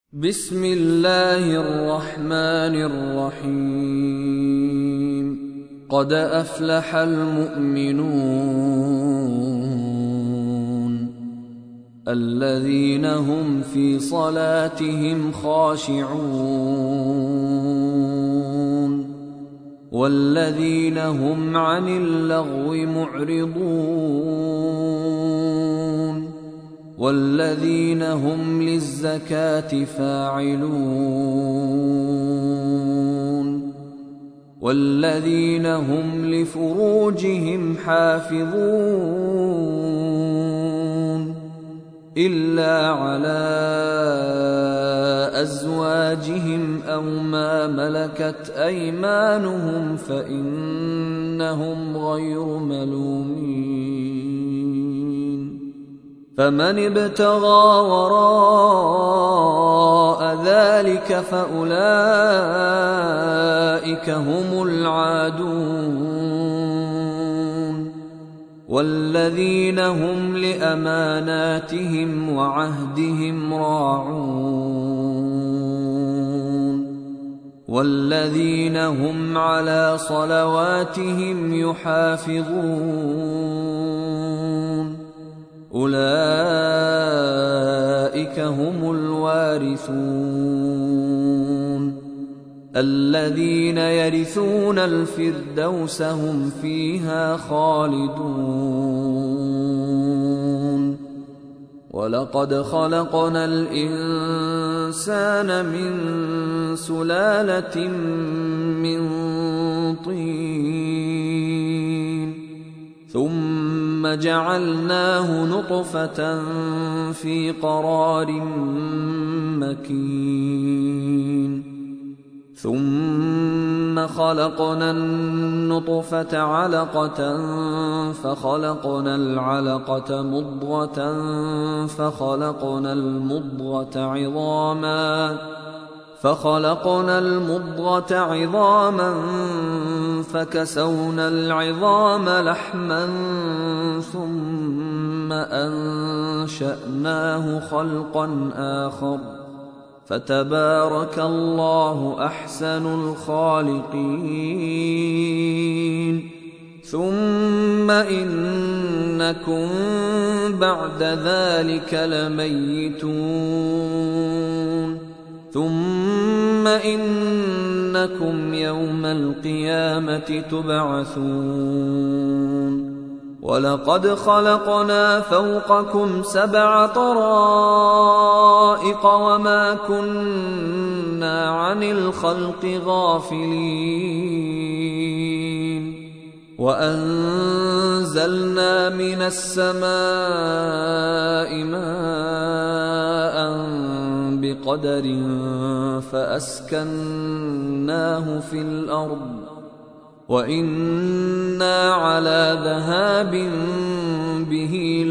بسم الله الرحمن الرحيم. قد أفلح المؤمنون الذين هم في صلاتهم خاشعون والذين هم عن اللغو معرضون والذين هم للزكاة فاعلون والذين هم لفروجهم حافظون إلا على أزواجهم أو ما ملكت أيمانهم فإنهم غير ملومين. فمن ابتغى وراء ذلك فأولئك هم العادون والذين هم لأماناتهم وعهدهم راعون والذين هم على صلواتهم يحافظون أولئك هم الوارثون الذين يرثون الفردوس هم فيها خالدون. ولقد خلقنا الإنسان من سلالة من طين ثم جعلناه نطفة في قرار مكين ثم خلقنا النطفة علقة فخلقنا العلقة مضغة فخلقنا المضغة عظاما فكسونا العظام لحما ثم أنشأناه خلقا آخر فتبارك الله أحسن الخالقين. ثم إنكم بعد ذلك لميتون ثم إنكم يوم القيامة تبعثون. ولقد خلقنا فوقكم 7 طرائق وما كنا عن الخلق غافلين وأنزلنا من السماء ماء بقدر فأسكناه في الأرض وإنا على ذهاب به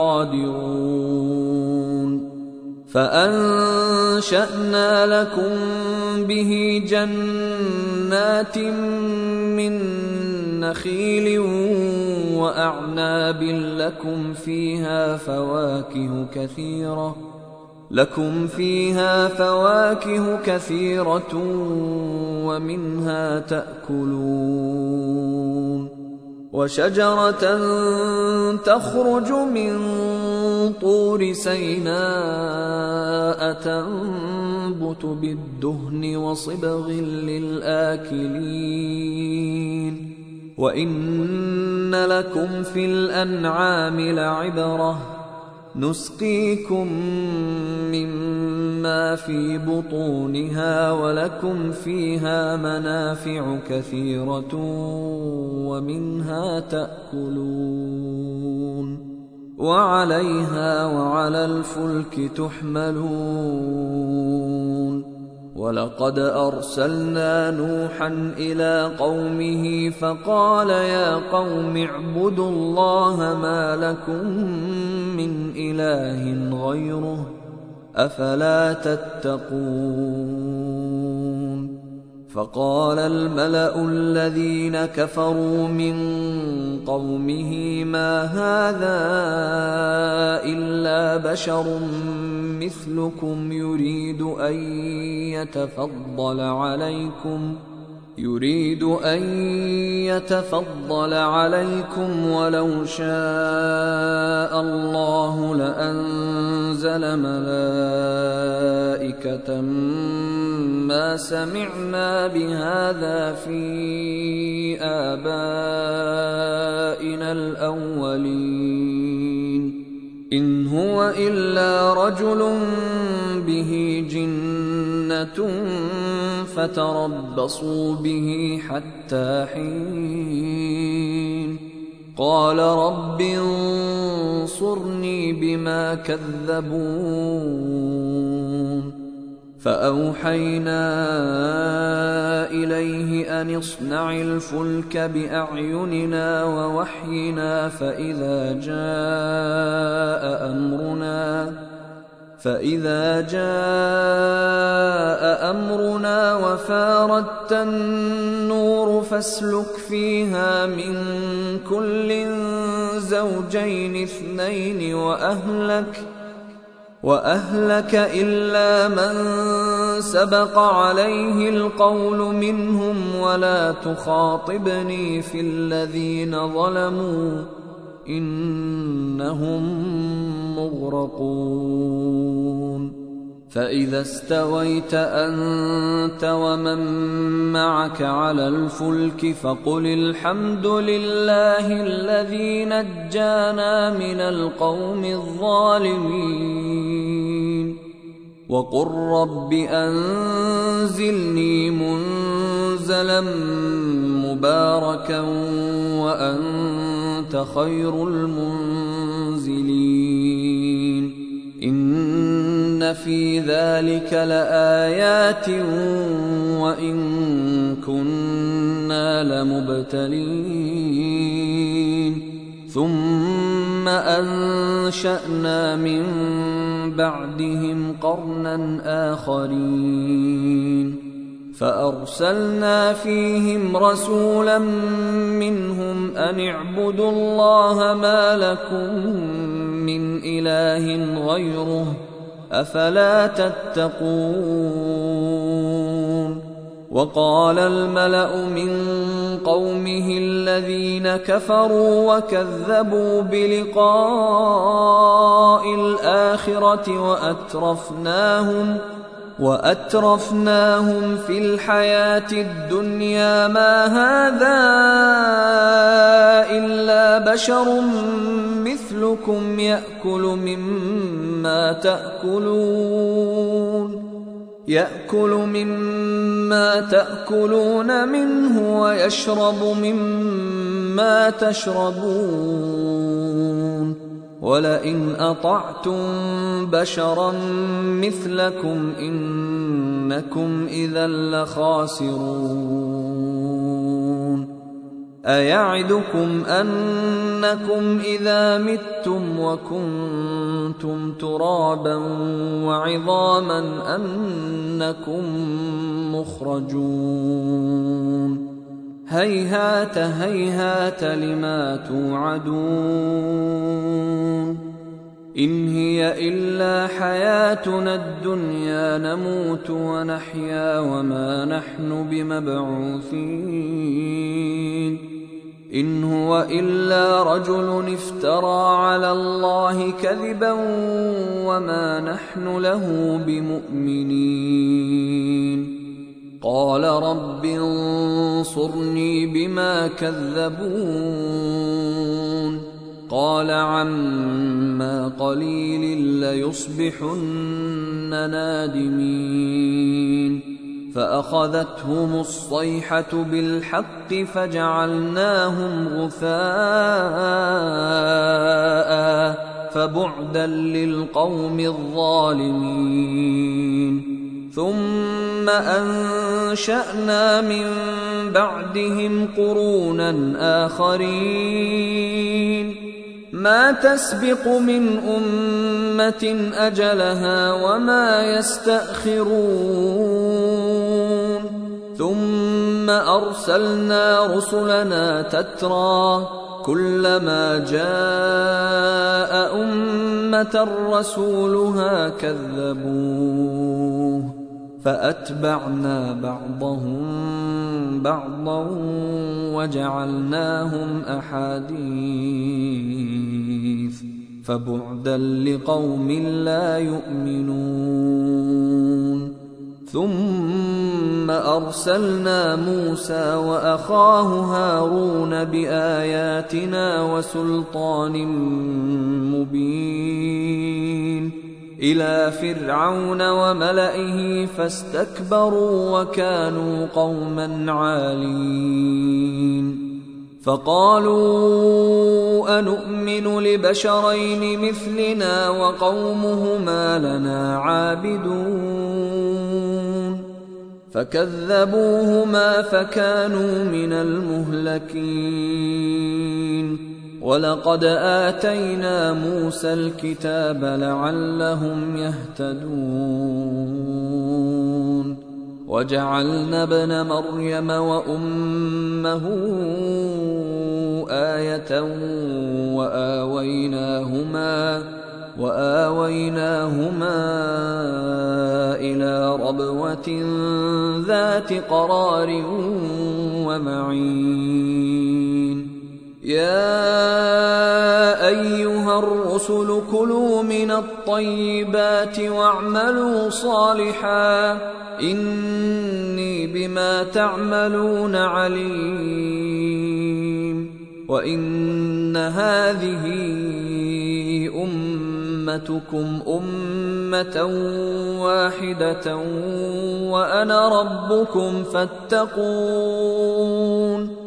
لقادرون. فأنشأنا لكم به جنات من نخيل وأعناب لكم فيها فواكه كثيرة ومنها تأكلون. وشجرة تخرج من طور سيناء تنبت بالدهن وصبغ للآكلين وإن لكم في الأنعام لعبرة نسقيكم مما في بطونها ولكم فيها منافع كثيرة ومنها تأكلون وعليها وعلى الفلك تحملون. ولقد أرسلنا نوحا إلى قومه فقال يا قوم اعبدوا الله ما لكم من إله غيره أفلا تتقون. فقال الملأ الذين كفروا من قومه ما هذا إلا بشر مثلكم يريد أن يتفضل عليكم ولو شاء الله لأنزل ملائكة ما سمعنا بهذا في آبائنا الأولين إن هو إلا رجل به جنة فتربصوا به حتى حين قال رب انصرني بما كذبون فأوحينا إليه أن اصنع الفلك بأعيننا ووحينا فإذا جاء أمرنا وفاردت النور فاسلك فيها من كل زوجين اثنين وأهلك إلا من سبق عليه القول منهم ولا تخاطبني في الذين ظلموا إنهم مغرقون فإذا استويت أنت ومن معك على الفلك فقل الحمد لله الذي نجانا من القوم الظالمين وقل رب أنزلني منزلا مباركا وأنت خير المنزلين إن في ذلك لآيات وإن كنا لمبتلين ثم أنشأنا من بعدهم قرنا آخرين فأرسلنا فيهم رسولا منهم أن اعبدوا الله ما لكم من إله غيره أفلا تتقون وقال الملأ من قومه الذين كفروا وكذبوا بلقاء الآخرة وأترفناهم في الحياة الدنيا ما هذا إلا بشر مثلكم يأكل مما تأكلون منه ويشرب مما تشربون ولئن أطعتم بشرا مثلكم إنكم إذا لخاسرون أيعدكم أنكم إذا متم وكنتم ترابا وعظاما أنكم مخرجون هيهات هيهات لما توعدون إن هي إلا حياتنا الدنيا نموت ونحيا وما نحن بمبعوثين إن هو إلا رجل افترى على الله كذبا وما نحن له بمؤمنين قال رب انصرني بما كذبون قال عما قليل ليصبحن نادمين فأخذتهم الصيحة بالحق فجعلناهم غثاء فبعدا للقوم الظالمين ثم أنشأنا من بعدهم قرونا آخرين ما تسبق من أمة أجلها وما يستأخرون ثم أرسلنا رسلنا تترى كلما جاء أمة رسولها كذبوه فأتبعنا بعضهم بعضا وجعلناهم أحاديث فبعدا لقوم لا يؤمنون. ثم أرسلنا موسى وأخاه هارون بآياتنا وسلطان مبين إلى فرعون وملئه فاستكبروا وكانوا قوما عالين. فقالوا أنؤمن لبشرين مثلنا وقومهما لنا عابدون فكذبوهما فكانوا من المهلكين. ولقد آتينا موسى الكتاب لعلهم يهتدون وجعلنا ابن مريم وأمه آية وآويناهما إلى ربوة ذات قرار ومعين. يا أيها الرسل كلوا من الطيبات واعملوا صالحا إني بما تعملون عليم. وإن هذه أمتكم أمة واحدة وأنا ربكم فاتقون.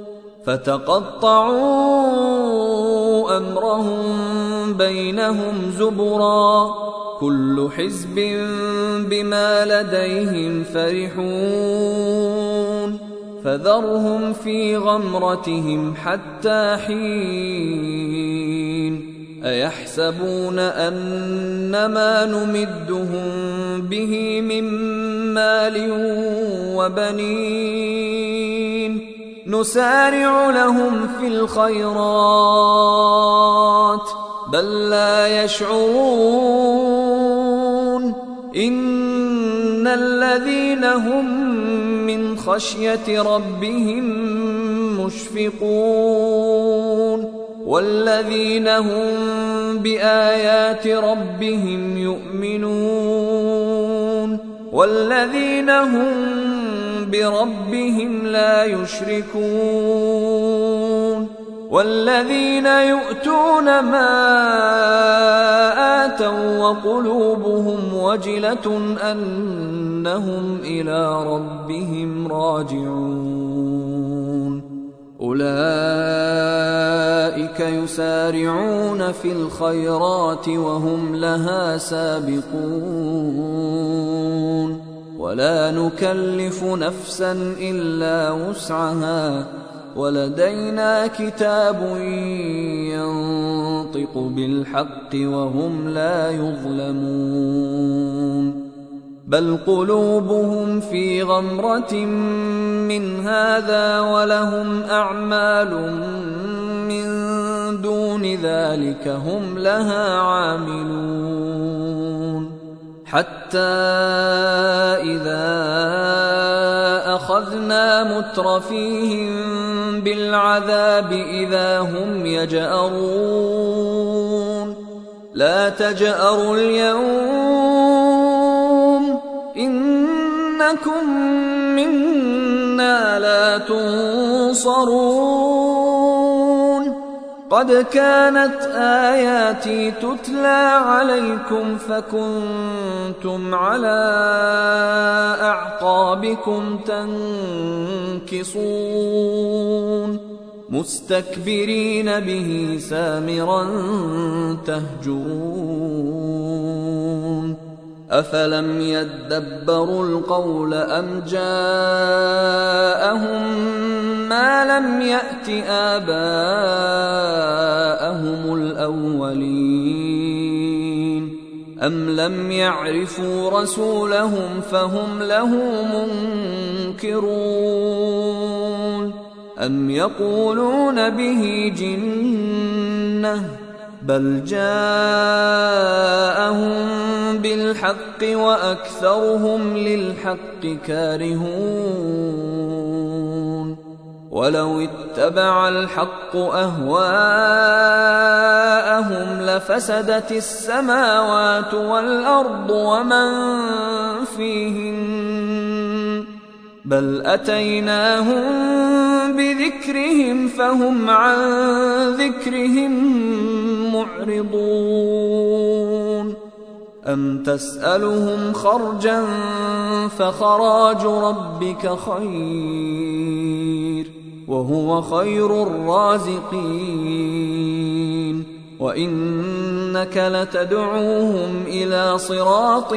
فتقطعوا أمرهم بينهم زبرا كل حزب بما لديهم فرحون. فذرهم في غمرتهم حتى حين. أيحسبون أنما نمدهم به من مال وبنين نسارع لهم في الخيرات بل لا يشعرون. إن الذين هم من خشية ربهم مشفقون والذين هم بآيات ربهم يؤمنون والذين هم بربهم لا يشركون والذين يؤتون ما آتوا وقلوبهم وجلة أنهم إلى ربهم راجعون. أولئك يسارعون في الخيرات وهم لها سابقون ولا نكلف نفسا إلا وسعها ولدينا كتاب ينطق بالحق وهم لا يظلمون. بل قلوبهم في غمرة من هذا ولهم أعمال من دون ذلك هم لها عاملون. حتى إذا أخذنا مترفيهم بالعذاب إذا هم يجأرون. لا تجأروا اليوم إنكم منا لا تنصرون. قد كانت آياتي تتلى عليكم فكنتم على أعقابكم تنكصون مستكبرين به سامرا تهجرون. أفلم يدبروا القول أم جاءهم ما لم يأت آباءهم الأولين أم لم يعرفوا رسولهم فهم له منكرون أم يقولون به جنة بل جاءهم بالحق وأكثرهم للحق كارهون ولو اتبع الحق أهواءهم لفسدت السماوات والأرض ومن فيهن بل أتيناهم بذكرهم فهم عن ذكرهم معرضون أم تسألهم خرجا فخراج ربك خير وهو خير الرازقين وإنك لتدعوهم إلى صراط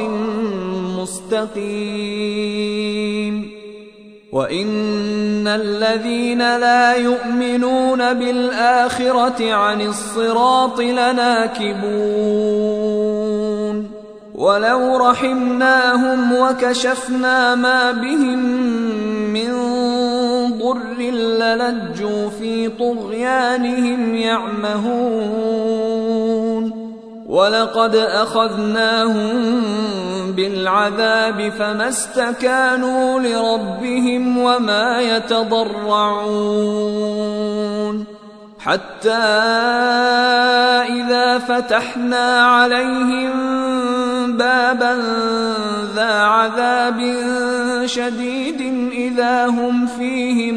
مستقيم وإن الذين لا يؤمنون بالآخرة عن الصراط لناكبون ولو رحمناهم وكشفنا ما بهم من ضر للجوا في طغيانهم يعمهون ولقد أخذناهم بالعذاب فما استكانوا لربهم وما يتضرعون حتى إذا فتحنا عليهم بابا ذا عذاب شديد إذا هم فيه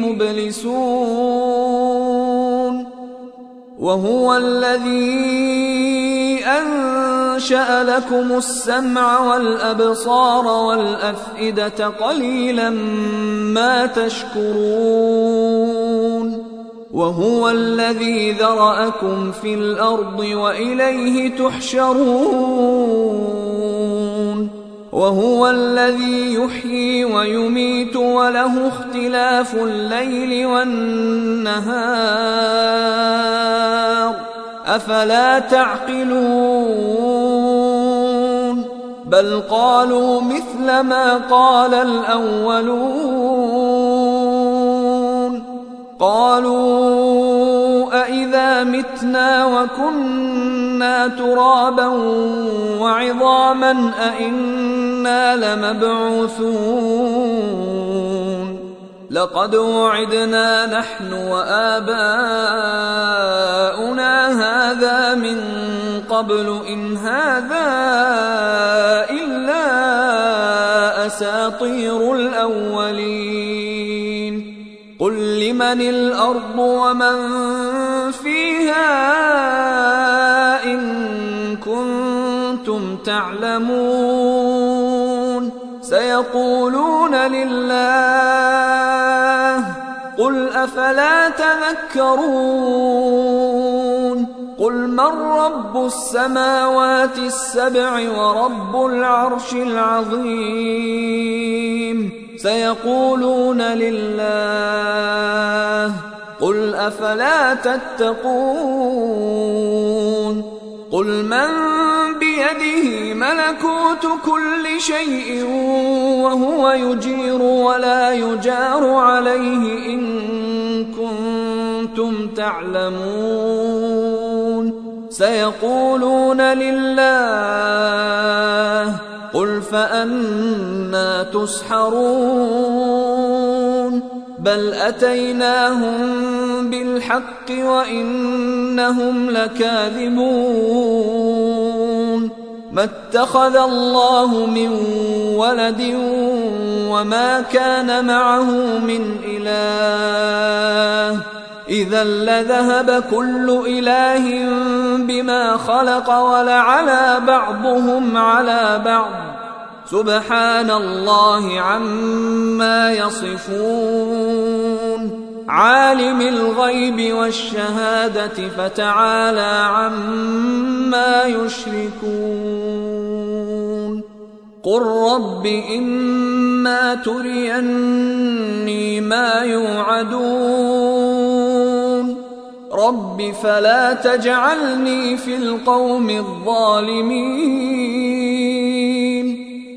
مبلسون وهو الذي أنشأ لكم السمع والأبصار والأفئدة قليلا ما تشكرون وهو الذي ذرأكم في الأرض وإليه تحشرون وهو الذي يحيي ويميت وله اختلاف الليل والنهار أفلا تعقلون بل قالوا مثل ما قال الأولون قالوا أإذا متنا وكنا ترابا وعظاما أإنا لمبعوثون لقد وعدنا نحن وآباؤنا هذا من قبل إن هذا إلا أساطير الأولين قل لمن الأرض ومن فيها إن كنتم تعلمون سيقولون لله قل أفلا تذكرون قل من رب السماوات السبع ورب العرش العظيم سيقولون لله قل أفلا تتقون قل من بيده ملكوت كل شيء وهو يجير ولا يجار عليه إن كنتم تعلمون سيقولون لله قل فأنى تسحرون بل أتيناهم بالحق وإنهم لكاذبون ما اتخذ الله من ولد وما كان معه من إله إذا لذهب كل إله بما خلق ولعلى بعضهم على بعض سبحان الله عما يصفون عالم الغيب والشهادة فتعالى عما يشركون قل رب إما تريني ما يوعدون رب فلا تجعلني في القوم الظالمين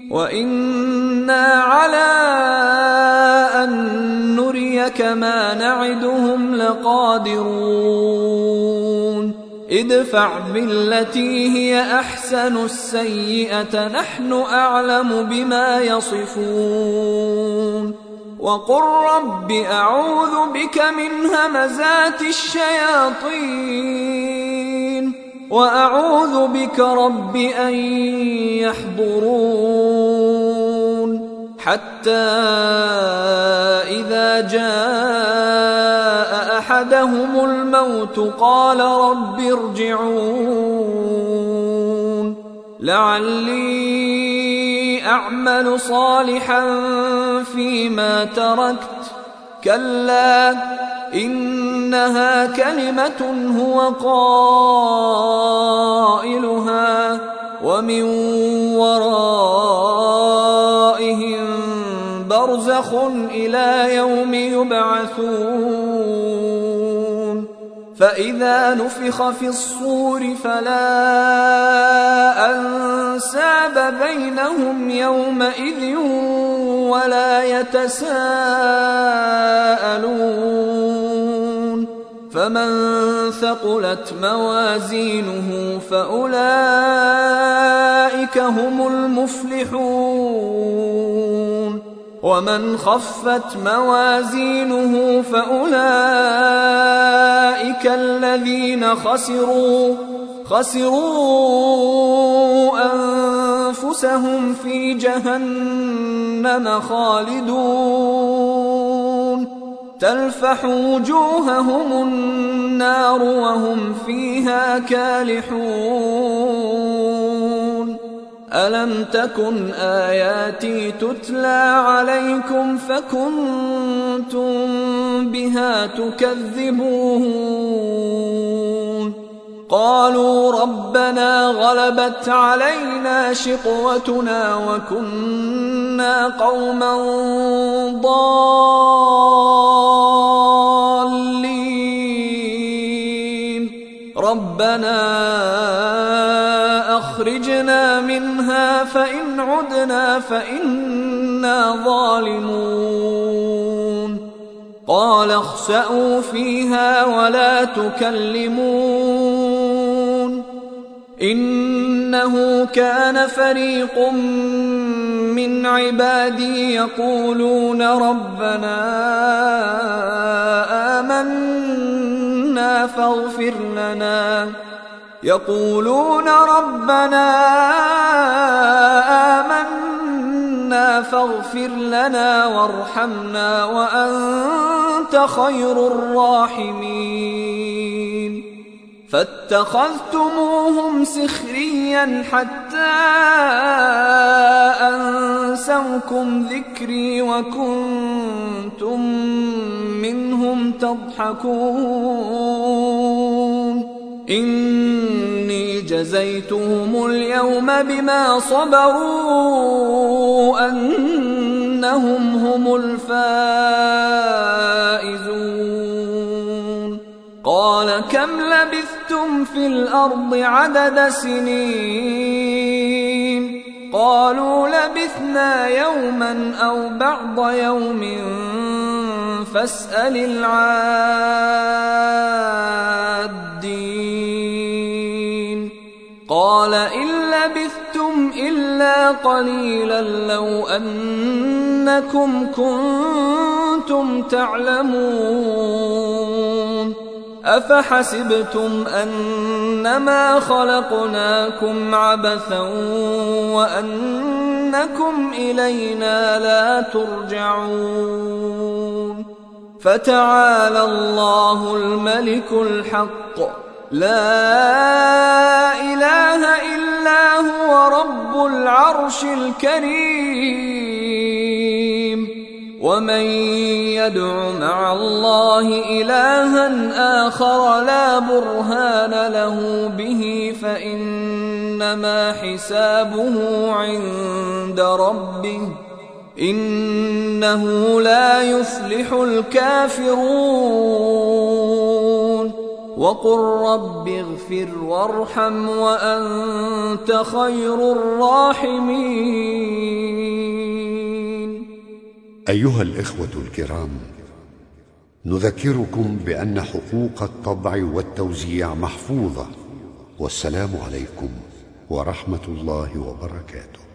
وإنا على أن نريك ما نعدهم لقادرون ادفع بالتي هي أحسن السيئة نحن أعلم بما يصفون وقل رب أعوذ بك من همزات الشياطين وأعوذ بك رب أن يحضرون حتى إذا جاء أحدهم الموت قال رب ارجعون لعلي أعمل صالحا فيما تركت كلا إنها كلمة هو قائلها ومن ورائهم برزخ إلى يوم يبعثون فإذا نفخ في الصور فلا أنساب بينهم يومئذ ولا يتساءلون فمن ثقلت موازينه فأولئك هم المفلحون ومن خفت موازينه فأولئك الذين خسروا أنفسهم في جهنم خالدون تلفح وجوههم النار وهم فيها كالحون ألم تكن آياتي تتلى عليكم فكنتم بها تكذبون قالوا ربنا غلبت علينا شقوتنا وكنا قوما ضالين ربنا أخرجنا منها فإن عدنا فإنا ظالمون قال اخسئوا فيها ولا تكلمون إنه كان فريق من عبادي يقولون ربنا آمنا فاغفر لنا وارحمنا وأنت خير الراحمين فاتخذتموهم سخريا حتى أنسوكم ذكري وكنتم منهم تضحكون إني جزيتهم اليوم بما صبروا أنهم هم الفائزون قال كم لبثتم في الأرض عدد سنين قالوا لبثنا يوما أو بعض يوم فاسأل العادين قال إن لبثتم إلا قليلا لو أنكم كنتم تعلمون أفحسبتم أنما خلقناكم عبثا وأنكم إلينا لا ترجعون فتعالى الله الملك الحق لا إله إلا هو رب العرش الكريم ومن يدع مع الله إلها آخر لا برهان له به فإنما حسابه عند ربه إنه لا يفلح الكافرون وقل رب اغفر وارحم وأنت خير الراحمين. أيها الإخوة الكرام، نذكركم بأن حقوق الطبع والتوزيع محفوظة. والسلام عليكم ورحمة الله وبركاته.